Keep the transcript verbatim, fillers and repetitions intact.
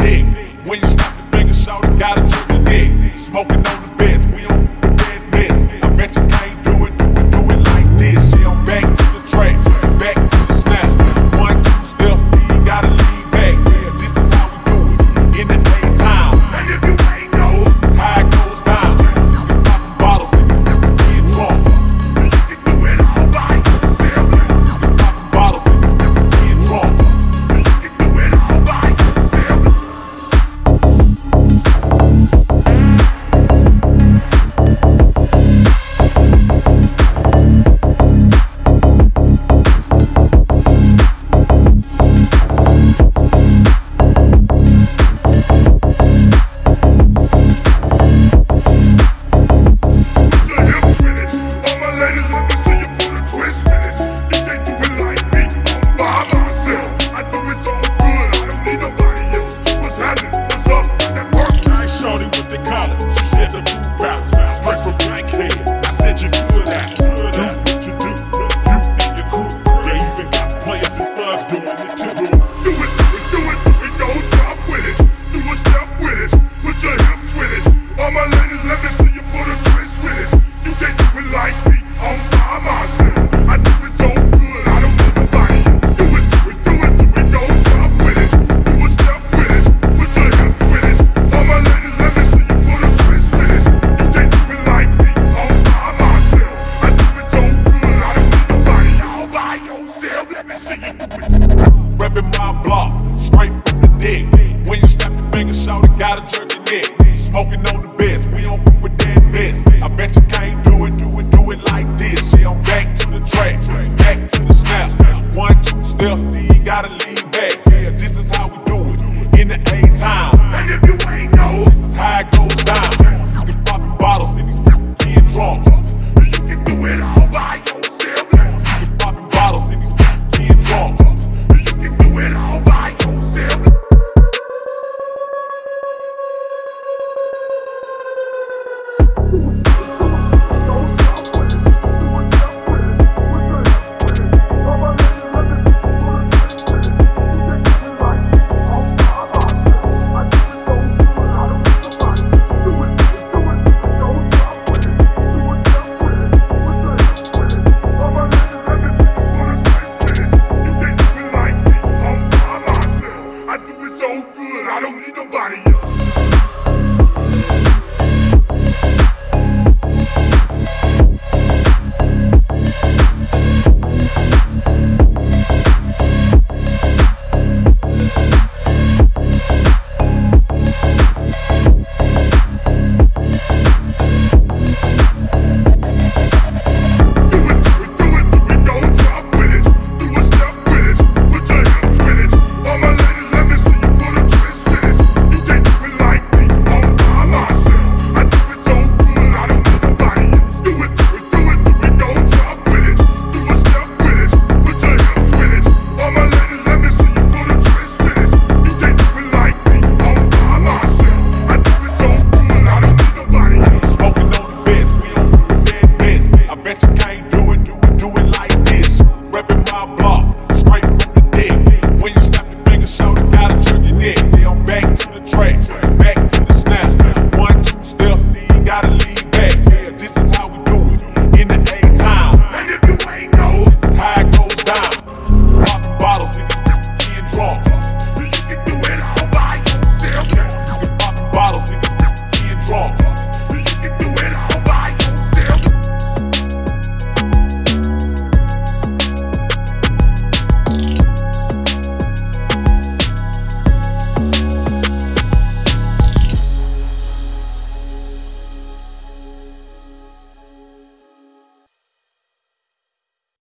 dick. When you stop the finger, shawty gotta jerk your neck. Smoking on the best, we don't f with that mess. I bet you can't do it, do it, do it like this. She on back to the track, back to the snap. One, two step, then you gotta lean back. Yeah, this is how we do it in the daytime. And if you ain't know, this is how it goes down. You can pop bottles and these people getting drunk. And you can do it all by yourself. You can pop bottles and these people getting drunk. And you can do it all by yourself. Reppin' my block, straight from the dick. When you snap your finger, shawty gotta jerk your neck. Smoking on the best, we don't f with that mess. I bet you can't do it, do it, do it like this. She on back to the track, back to the snap. One, two step, then you gotta leave.